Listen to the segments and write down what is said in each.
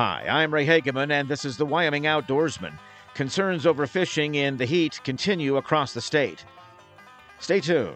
Hi, I'm Ray Hageman, and this is the Wyoming Outdoorsman. Concerns over fishing in the heat continue across the state. Stay tuned.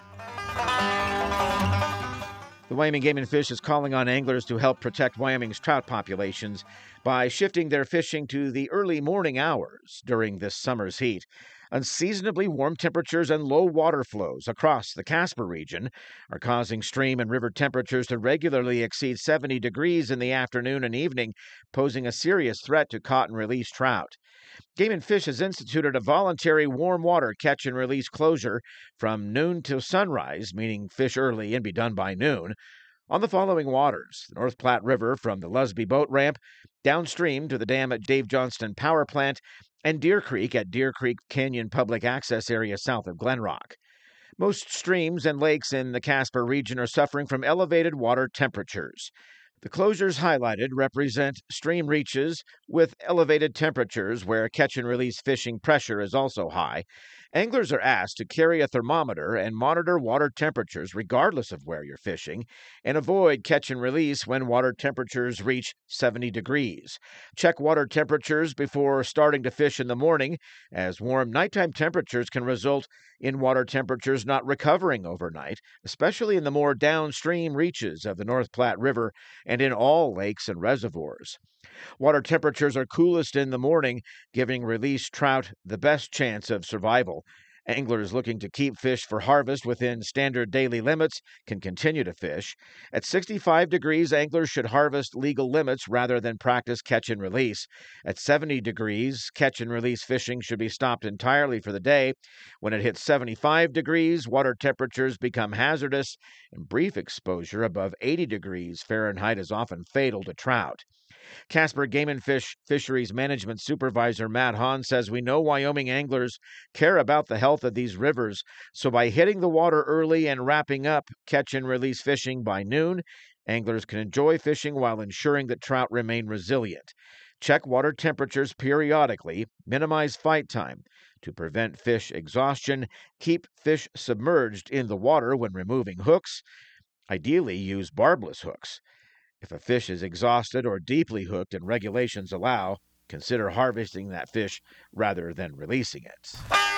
The Wyoming Game and Fish is calling on anglers to help protect Wyoming's trout populations by shifting their fishing to the early morning hours during this summer's heat. Unseasonably warm temperatures and low water flows across the Casper region are causing stream and river temperatures to regularly exceed 70 degrees in the afternoon and evening, posing a serious threat to caught and release trout. Game and Fish has instituted a voluntary warm water catch and release closure from noon till sunrise, meaning fish early and be done by noon, on the following waters: the North Platte River from the Lusby Boat Ramp, downstream to the dam at Dave Johnston Power Plant, and Deer Creek at Deer Creek Canyon Public Access Area south of Glen Rock. Most streams and lakes in the Casper region are suffering from elevated water temperatures. The closures highlighted represent stream reaches with elevated temperatures where catch and release fishing pressure is also high. Anglers are asked to carry a thermometer and monitor water temperatures regardless of where you're fishing, and avoid catch and release when water temperatures reach 70 degrees. Check water temperatures before starting to fish in the morning, as warm nighttime temperatures can result in water temperatures not recovering overnight, especially in the more downstream reaches of the North Platte River and in all lakes and reservoirs. Water temperatures are coolest in the morning, giving released trout the best chance of survival. Anglers looking to keep fish for harvest within standard daily limits can continue to fish. At 65 degrees, anglers should harvest legal limits rather than practice catch and release. At 70 degrees, catch and release fishing should be stopped entirely for the day. When it hits 75 degrees, water temperatures become hazardous, and brief exposure above 80 degrees Fahrenheit is often fatal to trout. Casper Game and Fish Fisheries Management Supervisor Matt Hahn says, "We know Wyoming anglers care about the health of these rivers, so by hitting the water early and wrapping up catch and release fishing by noon, anglers can enjoy fishing while ensuring that trout remain resilient. Check water temperatures periodically, minimize fight time to prevent fish exhaustion, keep fish submerged in the water when removing hooks. Ideally, use barbless hooks. If a fish is exhausted or deeply hooked and regulations allow, consider harvesting that fish rather than releasing it."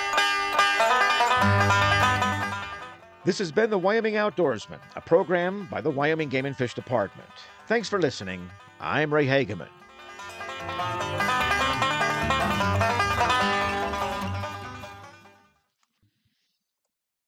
This has been the Wyoming Outdoorsman, a program by the Wyoming Game and Fish Department. Thanks for listening. I'm Ray Hageman.